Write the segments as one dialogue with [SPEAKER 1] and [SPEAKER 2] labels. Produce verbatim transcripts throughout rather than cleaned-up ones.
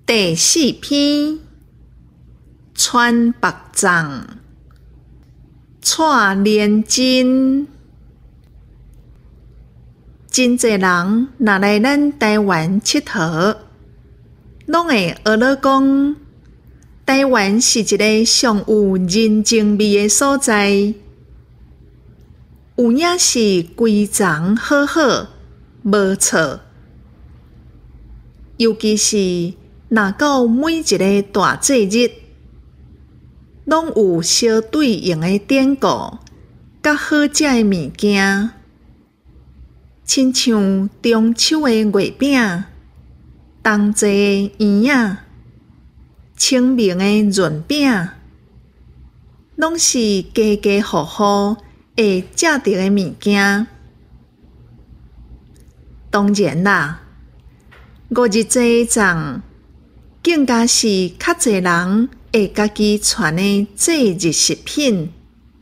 [SPEAKER 1] 第四篇，穿白粽，蔡连真。真侪人若来咱台湾佚佗，拢会学了讲，台湾是一个上有人情味的所在，有影是规丛好好，无错。尤其是若到每一个大节日，拢有相对应的典故，甲好食的物件，亲像中秋的月饼、冬节的圆仔、清明的润饼，拢是家家户户会食到的物件。当然啦，五日节粽更加是较侪人会家己传的节日食品。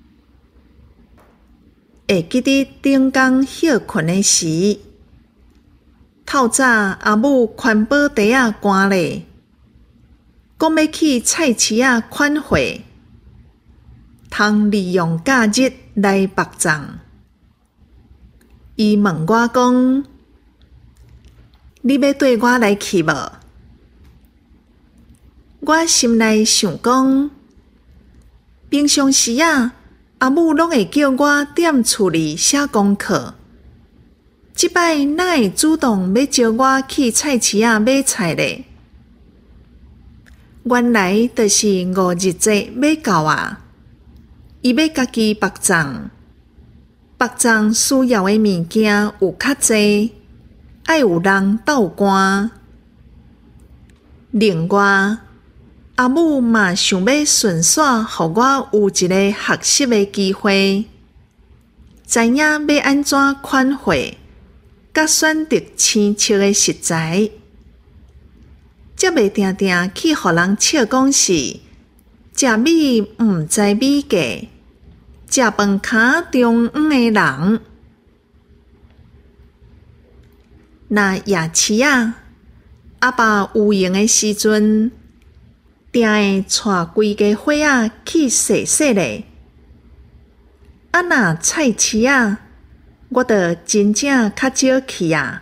[SPEAKER 1] 会记得顶天歇困的时，透早阿母环保袋仔赶咧，讲要去菜市仔款货，通利用假日来白粽。伊问我讲：“你要缀我来去无？”我心内想讲，平常时啊，阿母拢会叫我踮厝里写功课，即摆哪会主动要招我去菜市仔买菜咧？原来就是五日节要到啊，伊要家己白粽，白粽需要的物件有较侪，爱有人斗赶。另外，阿母嘛想要顺续互我有一个学习的机会，知影要安怎款货，甲选择青切的食材，则袂定定去互人笑讲是食米毋知米价，食饭卡中央的人。若夜市啊，阿爸有闲的时阵，定会带规家伙仔去踅踅咧。啊，若菜市啊，我着真正较少去啊。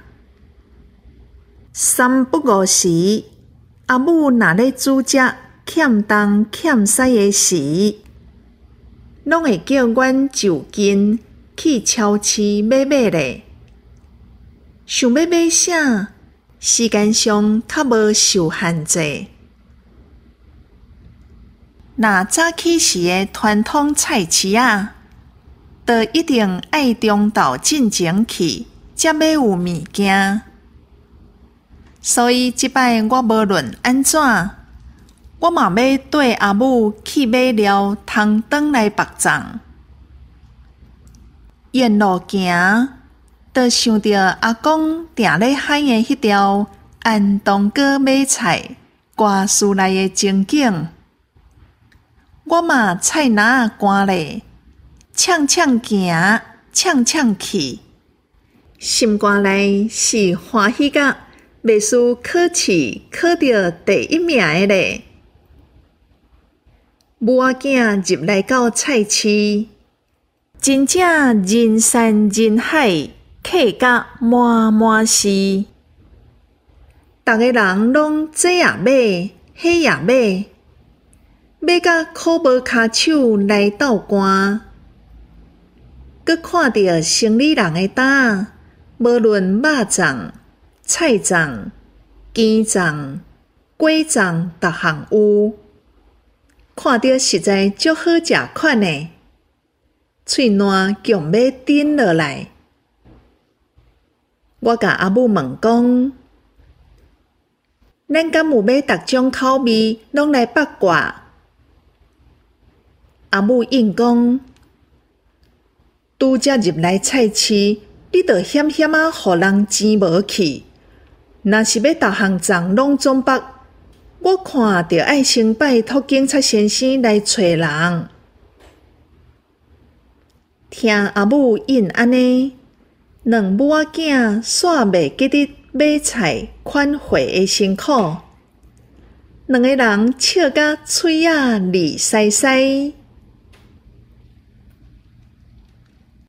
[SPEAKER 1] 三不五时，阿母若咧煮食欠东欠西的时，拢会叫阮就近去超市买买咧。想要买啥，时间上较无受限制。若早起时的传统菜市啊，就一定爱中昼进前去，才买有物件。所以即摆我无论安怎，我嘛要缀阿母去买了通转来白粽。沿路行，就想着阿公定咧喊的迄条安东哥买菜歌词内的情景。我嘛菜篮赶咧，呛呛行，呛呛去，心肝内是欢喜甲袂输考试考到第一名的咧。母仔囝入来到菜市，真正人山人海，客甲满满是。逐个人拢这也买，迄也买。买甲苦无骹手来斗赶，佮看到生理人的担，无论肉粽、菜粽、鸡粽、粿粽，逐项有，看到实在足好食款的，喙烂强要顶落来。我甲阿母问讲，咱敢有要逐种口味拢来八卦？阿母应讲，拄则入来菜市，你着险险啊，互人钱无去。若是要逐项粽拢总北，我看着爱先拜托警察先生来找人。听阿母应安尼，两母仔囝煞袂记得买菜款货的辛苦， 两个人笑甲嘴仔利塞塞。